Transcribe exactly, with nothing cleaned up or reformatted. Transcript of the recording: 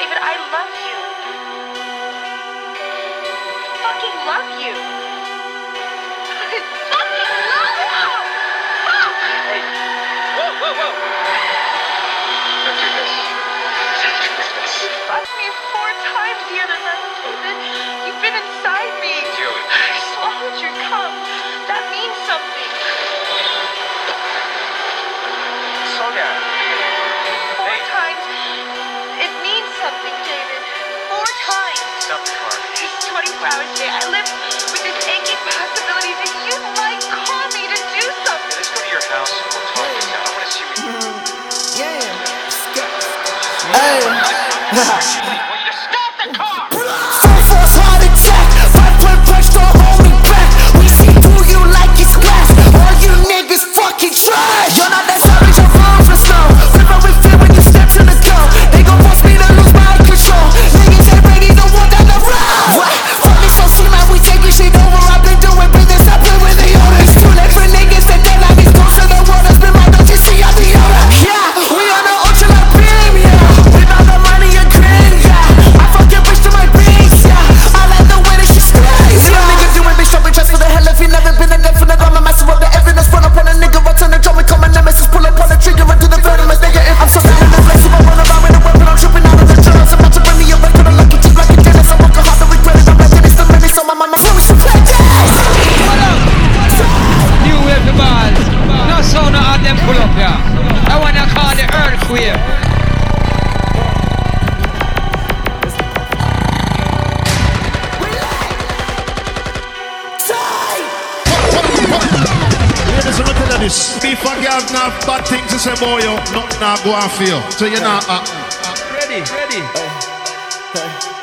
David, I love you. Fucking love you. Fucking love you! Fuck! Hey, whoa, whoa, whoa. Don't do this. Don't do this. You fucked me four times the other night, David. You've been inside me. Julie. I swallowed your cum. That means something. Slow down. Four Hey. times. It means something, David. Four times. Something hard. Just twenty-four hours a day. I live with this aching possibility that you might call me to do something. Let's go to your house and we'll talk this out. I want to see what you do. Yeah. Hey. I want you to stop the car! Full force heart attack, five point punch, don't hold me back. We see through you like it's glass. All you niggas fucking trash. You're not that savage, your arms are slow. River with fear when you step to the go. They gon' force me to lose my control. Niggas ain't ready to walk down the road. What? Fuck me so soon, like we taking shit over. I've been doing business, I play with the owners. Too late for niggas to dead like it's close to the water. Spin my notes, you see I'm the owner. Yeah, we on the ultra like beam, yeah. With all the money and grin, yeah. I fucking bitch to my beats, yeah. I like the way that she sprays, yeah. Niggas doing bitch jumping just for the hell. If you never been a dead for the drama, massive of the evidence. Run up on a nigga, I turn the drum and call my nemesis. Pull up on the trigger and do the venomous nigga. If I'm so down in the place, if I run around with a weapon, I'm tripping out of the drugs. About to bring me away to the lucky tip like a dentist. I'm working hard to regret it. I'm like Dennis the menace on my mind. My phone is so clear. New wave the ball. No sound of them pull up here. I wanna call the earthquake. Ladies, I'm gonna tell you this. If a girl have bad things to say about you, nothing now go and feel. So you're not acting. Ready, ready. Hey, hey.